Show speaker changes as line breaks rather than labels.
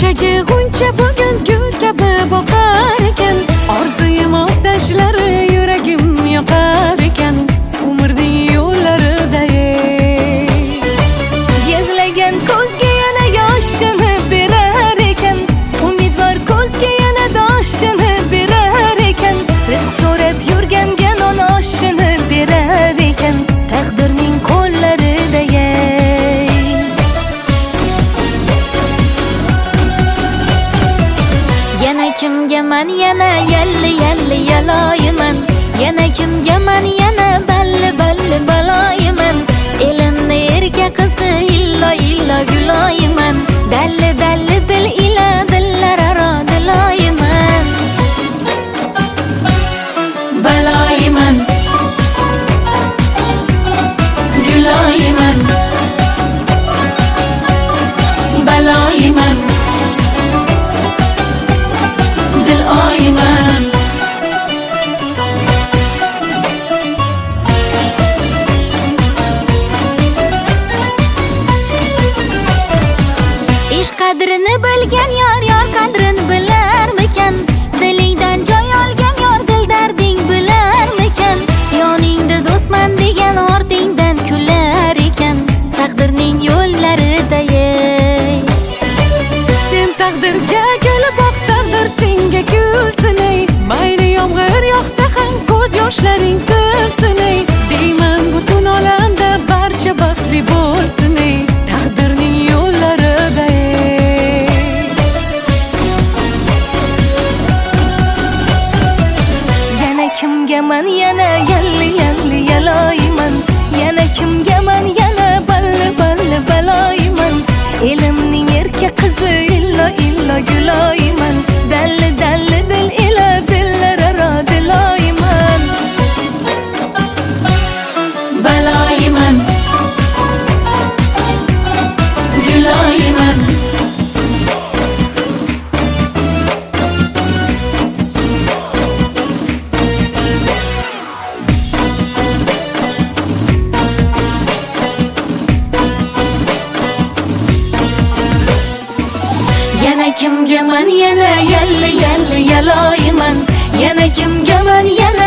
ko'chagi g'uncha bugun gul kabi boqar ekan. Orzuyim otashlari yuragim yoqar ekan. Umrning yo'llarida yig'lagan ko'zga yana yoshini berar ekan. Umidvor ko'zga yana doshini berar ekan. Rizq so'rab yurganga non oshini berar ekan. Taqdirning qo'llarida yana kimga man yana yalli yaloyiman. Yana kimga man yana balli baloyiman. Elimni erka qizi illo guloyiman. Dalli dil ila dillararo diloyiman. Baloyiman, guloyiman. Baloyiman, dil oyiman. Ish qadrini bilgan yor qadrini bilarmikan? Dilingdan joy olgan yor dil darding bilarmikan? Yoningda do'stman degan ortingdan kular ekan. Taqdirning yo'llarida sen taqdirga gul boq, taqdir senga kulsin ey. Mayli yomg'ir yoqsa ham ko'z yoshlaring to'lsin ey. Deyman butun olamda barcha baxtli bo'lsin ey. Taqdirning yo'llarida yana kimga man yana yalli yaloyiman. Yana kimga man yana balli baloyiman. Elimning erka qizi illo guloyiman. Dalli dil ila dillararo diloyiman. Baloyiman, guloyiman. Yana kimga man yana yalli yaloyiman. Yana kimga man yana